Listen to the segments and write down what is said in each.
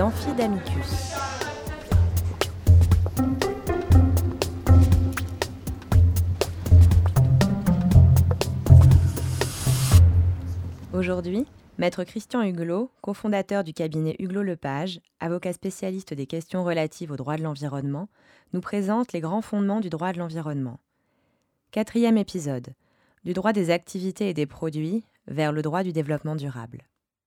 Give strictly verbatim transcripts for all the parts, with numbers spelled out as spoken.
l'Amphi d'Amicus. Aujourd'hui, Maître Christian Huguelot, cofondateur du cabinet Huguelot-Lepage, avocat spécialiste des questions relatives au droit de l'environnement, nous présente les grands fondements du droit de l'environnement. Quatrième épisode, du droit des activités et des produits vers le droit du développement durable.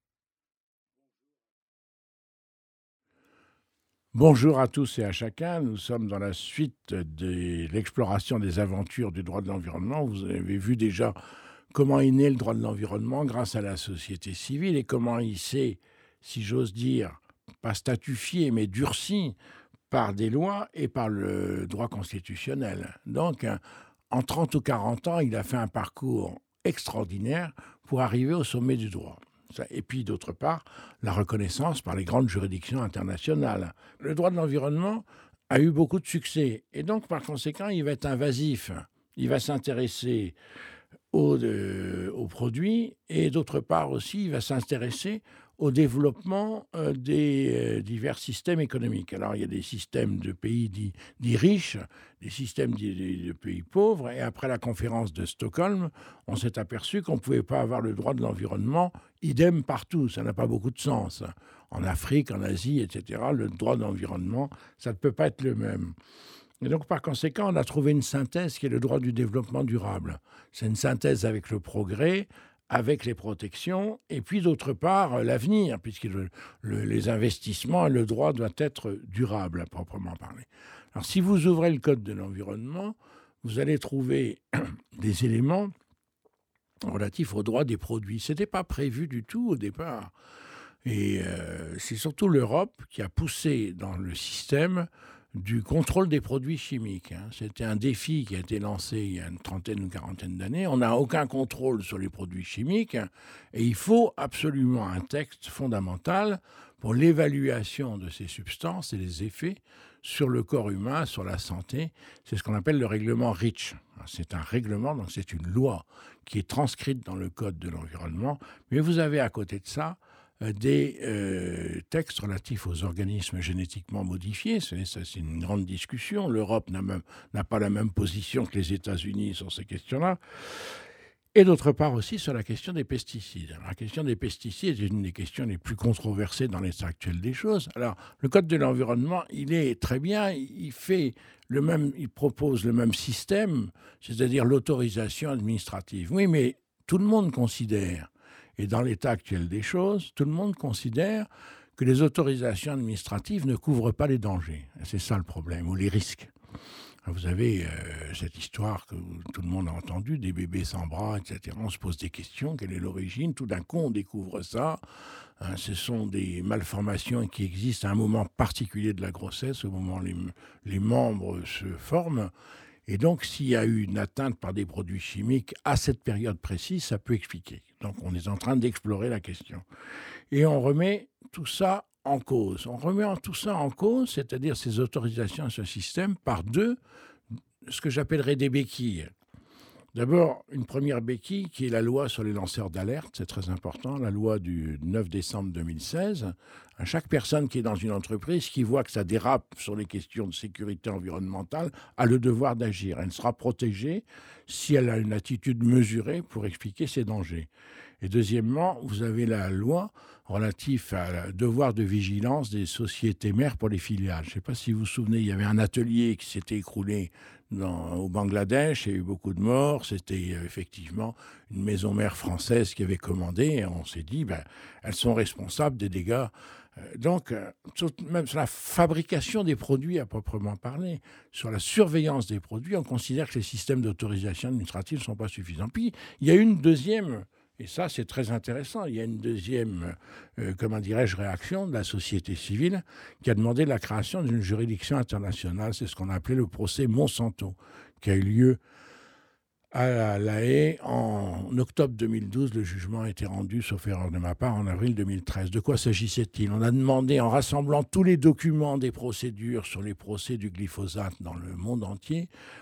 Bonjour à tous et à chacun, nous sommes dans la suite de l'exploration des aventures du droit de l'environnement. Vous avez vu déjà comment est né le droit de l'environnement grâce à la société civile et comment il s'est, si j'ose dire, pas statufié mais durci par des lois et par le droit constitutionnel. Donc, en trente ou quarante ans, il a fait un parcours extraordinaire pour arriver au sommet du droit. Et puis, d'autre part, la reconnaissance par les grandes juridictions internationales. Le droit de l'environnement a eu beaucoup de succès. Et donc, par conséquent, il va être invasif. Il va s'intéresser aux, euh, aux produits et, d'autre part aussi, il va s'intéresser au développement euh, des euh, divers systèmes économiques. Alors, il y a des systèmes de pays dits, dits riches, des systèmes dits, de pays pauvres. Et après la conférence de Stockholm, on s'est aperçu qu'on ne pouvait pas avoir le droit de l'environnement idem partout. Ça n'a pas beaucoup de sens. En Afrique, en Asie, et cetera, le droit de l'environnement, ça ne peut pas être le même. Et donc, par conséquent, on a trouvé une synthèse qui est le droit du développement durable. C'est une synthèse avec le progrès, avec les protections, et puis d'autre part, l'avenir, puisque le, le, les investissements et le droit doivent être durables, à proprement parler. Alors, si vous ouvrez le Code de l'environnement, vous allez trouver des éléments relatifs au droit des produits. Ce n'était pas prévu du tout au départ. Et euh, c'est surtout l'Europe qui a poussé dans le système du contrôle des produits chimiques. C'était un défi qui a été lancé il y a une trentaine ou une quarantaine d'années. On n'a aucun contrôle sur les produits chimiques et il faut absolument un texte fondamental pour l'évaluation de ces substances et les effets sur le corps humain, sur la santé. C'est ce qu'on appelle le règlement REACH. C'est un règlement, donc c'est une loi qui est transcrite dans le Code de l'environnement. Mais vous avez à côté de ça des euh, textes relatifs aux organismes génétiquement modifiés. C'est, ça, c'est une grande discussion. L'Europe n'a, même, n'a pas la même position que les États-Unis sur ces questions-là. Et d'autre part aussi sur la question des pesticides. Alors, la question des pesticides est une des questions les plus controversées dans l'état actuel des choses. Alors, le Code de l'environnement, il est très bien, il fait le même, il propose le même système, c'est-à-dire l'autorisation administrative. Oui, mais tout le monde considère, et dans l'état actuel des choses, tout le monde considère que les autorisations administratives ne couvrent pas les dangers. Et c'est ça le problème, ou les risques. Vous avez euh, cette histoire que tout le monde a entendue, des bébés sans bras, et cetera. On se pose des questions, quelle est l'origine? Tout d'un coup, on découvre ça. Hein, ce sont des malformations qui existent à un moment particulier de la grossesse, au moment où les, les membres se forment. Et donc, s'il y a eu une atteinte par des produits chimiques à cette période précise, ça peut expliquer. Donc, on est en train d'explorer la question. Et on remet tout ça en cause. On remet tout ça en cause, c'est-à-dire ces autorisations à ce système, par deux, ce que j'appellerais des béquilles. D'abord, une première béquille qui est la loi sur les lanceurs d'alerte, c'est très important, la loi du neuf décembre deux mille seize. À chaque personne qui est dans une entreprise, qui voit que ça dérape sur les questions de sécurité environnementale, a le devoir d'agir. Elle sera protégée si elle a une attitude mesurée pour expliquer ses dangers. Et deuxièmement, vous avez la loi relative à devoir de vigilance des sociétés mères pour les filiales. Je ne sais pas si vous vous souvenez, il y avait un atelier qui s'était écroulé dans, au Bangladesh, il y a eu beaucoup de morts, c'était euh, effectivement une maison mère française qui avait commandé, et on s'est dit, ben, elles sont responsables des dégâts. Euh, donc, euh, sur, même sur la fabrication des produits à proprement parler, sur la surveillance des produits, on considère que les systèmes d'autorisation administrative ne sont pas suffisants. Puis, il y a une deuxième... Et ça, c'est très intéressant. Il y a une deuxième, euh, comment dirais-je, réaction de la société civile qui a demandé la création d'une juridiction internationale. C'est ce qu'on a appelé le procès Monsanto, qui a eu lieu à La Haye en octobre deux mille douze. Le jugement a été rendu, sauf erreur de ma part, en avril deux mille treize. De quoi s'agissait-il? On a demandé, en rassemblant tous les documents des procédures sur les procès du glyphosate dans le monde entier,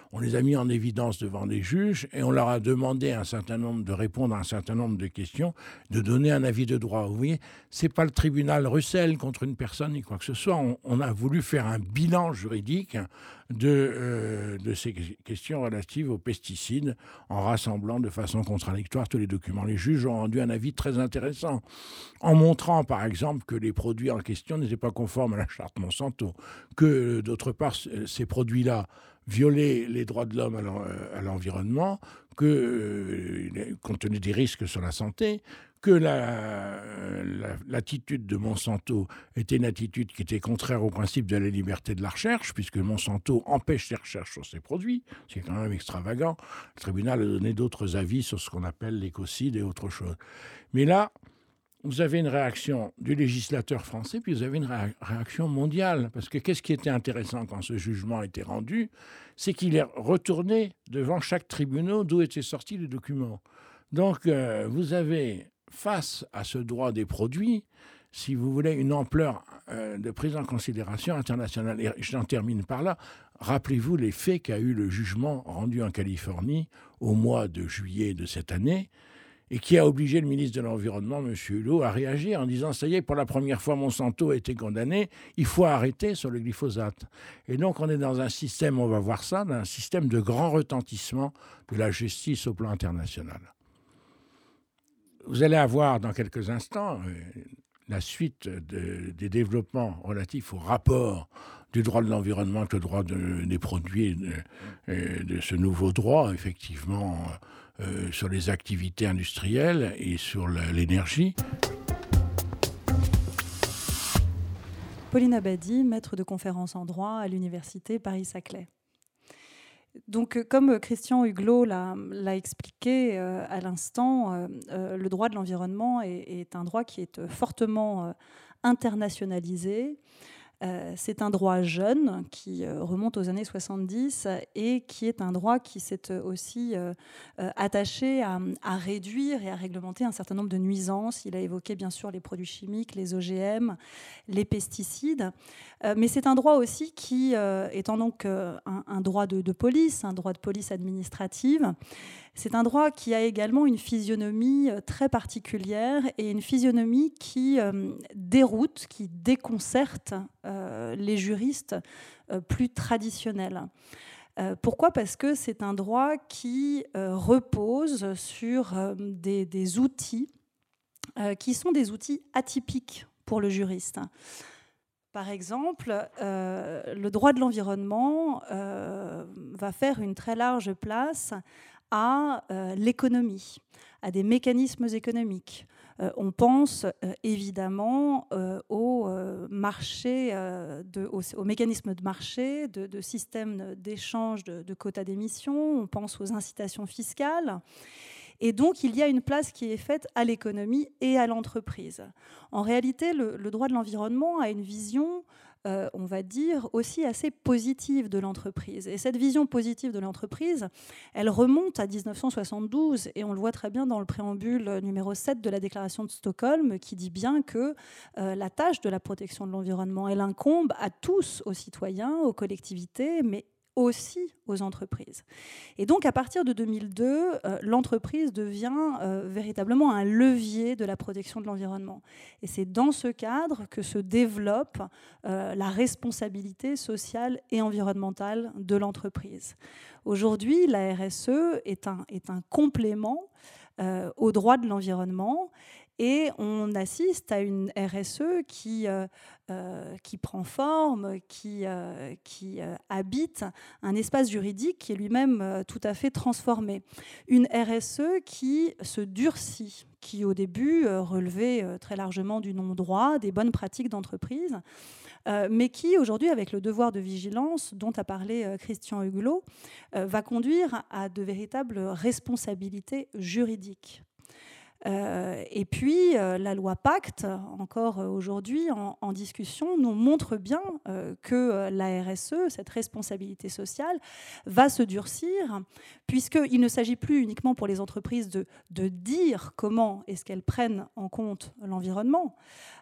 On les a mis en évidence devant des juges et on leur a demandé un certain nombre de répondre à un certain nombre de questions, de donner un avis de droit. Vous voyez, c'est pas le tribunal Russell contre une personne ni quoi que ce soit. On, on a voulu faire un bilan juridique de, euh, de ces questions relatives aux pesticides en rassemblant de façon contradictoire tous les documents. Les juges ont rendu un avis très intéressant en montrant par exemple que les produits en question n'étaient pas conformes à la charte Monsanto, que d'autre part ces produits-là violaient les droits de l'homme à l'environnement, que, euh, compte tenu des risques sur la santé, que la, la, l'attitude de Monsanto était une attitude qui était contraire au principe de la liberté de la recherche, puisque Monsanto empêche les recherches sur ses produits, c'est quand même extravagant. Le tribunal a donné d'autres avis sur ce qu'on appelle l'écocide et autre chose. Mais là, vous avez une réaction du législateur français, puis vous avez une ré- réaction mondiale. Parce que qu'est-ce qui était intéressant quand ce jugement a été rendu, c'est qu'il est retourné devant chaque tribunal d'où étaient sortis les documents. Donc, euh, vous avez, face à ce droit des produits, si vous voulez, une ampleur euh, de prise en considération internationale. Et j'en termine par là. Rappelez-vous les faits qu'a eu le jugement rendu en Californie au mois de juillet de cette année, et qui a obligé le ministre de l'Environnement, M. Hulot, à réagir en disant « ça y est, pour la première fois, Monsanto a été condamné, il faut arrêter sur le glyphosate ». Et donc, on est dans un système, on va voir ça, d'un système de grand retentissement de la justice au plan international. Vous allez avoir dans quelques instants euh, la suite de, des développements relatifs au rapport du droit de l'environnement avec le droit de, des produits de, de ce nouveau droit, effectivement, euh, sur les activités industrielles et sur la, l'énergie. Pauline Abadie, maître de conférences en droit à l'université Paris-Saclay. Donc, comme Christian Huguelot l'a, l'a expliqué euh, à l'instant, euh, euh, le droit de l'environnement est, est un droit qui est fortement euh, internationalisé. Euh, c'est un droit jeune qui euh, remonte aux années soixante-dix et qui est un droit qui s'est aussi euh, euh, attaché à, à réduire et à réglementer un certain nombre de nuisances. Il a évoqué bien sûr les produits chimiques, les O G M, les pesticides. Euh, mais c'est un droit aussi qui, euh, étant donc euh, un, un droit de, de police, un droit de police administrative, c'est un droit qui a également une physionomie très particulière et une physionomie qui euh, déroute, qui déconcerte euh, les juristes euh, plus traditionnels. Euh, pourquoi ? Parce que c'est un droit qui euh, repose sur euh, des, des outils euh, qui sont des outils atypiques pour le juriste. Par exemple, euh, le droit de l'environnement euh, va faire une très large place à euh, l'économie, à des mécanismes économiques. Euh, on pense euh, évidemment euh, au, euh, marché, euh, de, au, au mécanisme de marché, de, de système d'échange de, de quotas d'émissions, on pense aux incitations fiscales. Et donc, il y a une place qui est faite à l'économie et à l'entreprise. En réalité, le, le droit de l'environnement a une vision, euh, on va dire, aussi assez positive de l'entreprise. Et cette vision positive de l'entreprise, elle remonte à dix-neuf cent soixante-douze, et on le voit très bien dans le préambule numéro sept de la Déclaration de Stockholm, qui dit bien que euh, la tâche de la protection de l'environnement, elle incombe à tous, aux citoyens, aux collectivités, mais aussi aux entreprises. Et donc, à partir de deux mille deux, euh, l'entreprise devient euh, véritablement un levier de la protection de l'environnement. Et c'est dans ce cadre que se développe euh, la responsabilité sociale et environnementale de l'entreprise. Aujourd'hui, la R S E est un, est un complément euh, au droit de l'environnement. Et on assiste à une R S E qui, euh, euh, qui prend forme, qui, euh, qui euh, habite un espace juridique qui est lui-même euh, tout à fait transformé. Une R S E qui se durcit, qui au début euh, relevait euh, très largement du non-droit, des bonnes pratiques d'entreprise, euh, mais qui aujourd'hui, avec le devoir de vigilance dont a parlé euh, Christian Huguelot, euh, va conduire à de véritables responsabilités juridiques. Euh, et puis, euh, la loi Pacte, encore euh, aujourd'hui en, en discussion, nous montre bien euh, que euh, la R S E, cette responsabilité sociale, va se durcir, puisqu'il ne s'agit plus uniquement pour les entreprises de, de dire comment est-ce qu'elles prennent en compte l'environnement,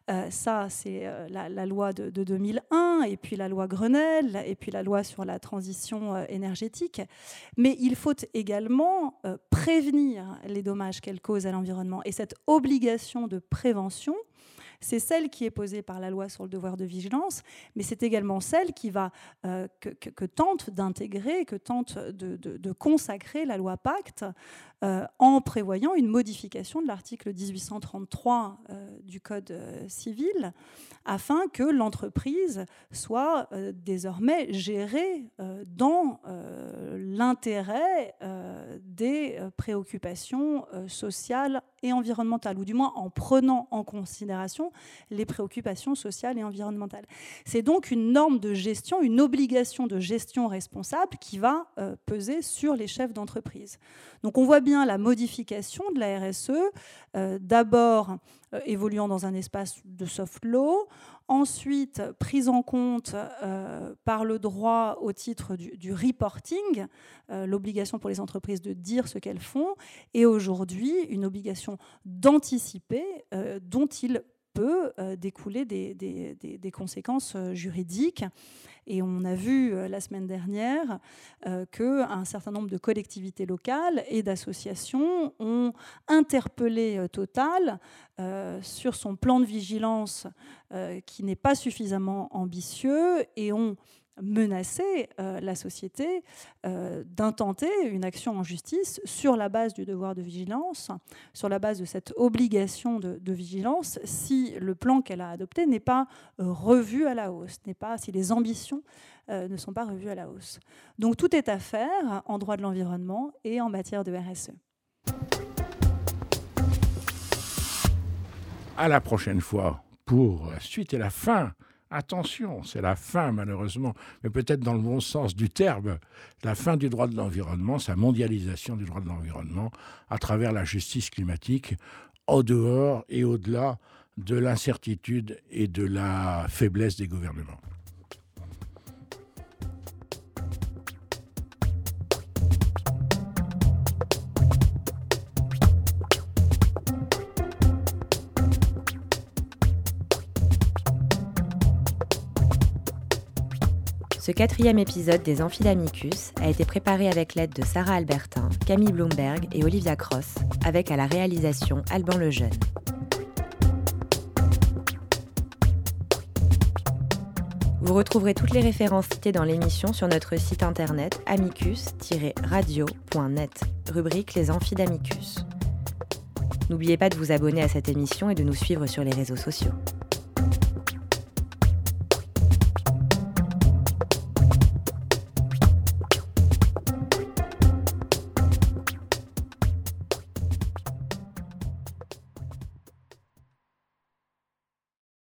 Euh, ça, c'est euh, la, la loi de, de deux mille un, et puis la loi Grenelle, et puis la loi sur la transition euh, énergétique. Mais il faut également euh, prévenir les dommages qu'elle cause à l'environnement. Et cette obligation de prévention, c'est celle qui est posée par la loi sur le devoir de vigilance, mais c'est également celle qui va, euh, que, que, que tente d'intégrer, que tente de, de, de consacrer la loi Pacte euh, en prévoyant une modification de l'article dix-huit cent trente-trois euh, du Code euh, civil, afin que l'entreprise soit euh, désormais gérée euh, dans euh, l'intérêt euh, des préoccupations euh, sociales et environnementales, ou du moins en prenant en considération les préoccupations sociales et environnementales. C'est donc une norme de gestion, une obligation de gestion responsable qui va euh, peser sur les chefs d'entreprise. Donc on voit bien la modification de la R S E, euh, d'abord euh, évoluant dans un espace de soft law, ensuite prise en compte euh, par le droit au titre du, du reporting, euh, l'obligation pour les entreprises de dire ce qu'elles font, et aujourd'hui une obligation d'anticiper euh, dont il peut euh, découler des, des, des, des conséquences euh, juridiques. Et on a vu euh, la semaine dernière euh, qu'un certain nombre de collectivités locales et d'associations ont interpellé euh, Total euh, sur son plan de vigilance euh, qui n'est pas suffisamment ambitieux, et ont menacé euh, la société euh, d'intenter une action en justice sur la base du devoir de vigilance, sur la base de cette obligation de, de vigilance, si le plan qu'elle a adopté n'est pas euh, revu à la hausse, n'est pas, si les ambitions euh, ne sont pas revues à la hausse. Donc tout est à faire en droit de l'environnement et en matière de R S E. À la prochaine fois pour la suite et la fin. Attention, c'est la fin malheureusement, mais peut-être dans le bon sens du terme, la fin du droit de l'environnement, sa mondialisation du droit de l'environnement à travers la justice climatique, au dehors et au-delà de l'incertitude et de la faiblesse des gouvernements. Ce quatrième épisode des Amphidamicus a été préparé avec l'aide de Sarah Albertin, Camille Bloomberg et Olivia Cross, avec à la réalisation Alban Lejeune. Vous retrouverez toutes les références citées dans l'émission sur notre site internet amicus tiret radio point net, rubrique Les Amphidamicus. N'oubliez pas de vous abonner à cette émission et de nous suivre sur les réseaux sociaux.